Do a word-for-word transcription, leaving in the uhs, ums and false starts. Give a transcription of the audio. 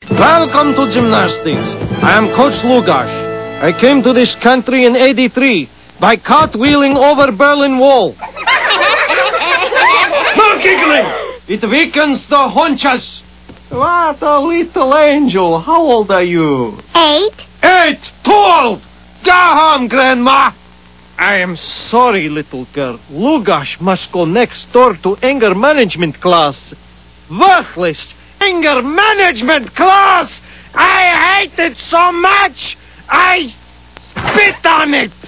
Welcome to gymnastics. I am Coach Lugash. I came to this country in eighty-three by cartwheeling over Berlin Wall. No giggling! It weakens the haunches. What a little angel. How old are you? Eight. Eight! Too old! Go home, Grandma! I am sorry, little girl. Lugash must go next door to anger management class. Worthless anger management class! I hate it so much, I spit on it!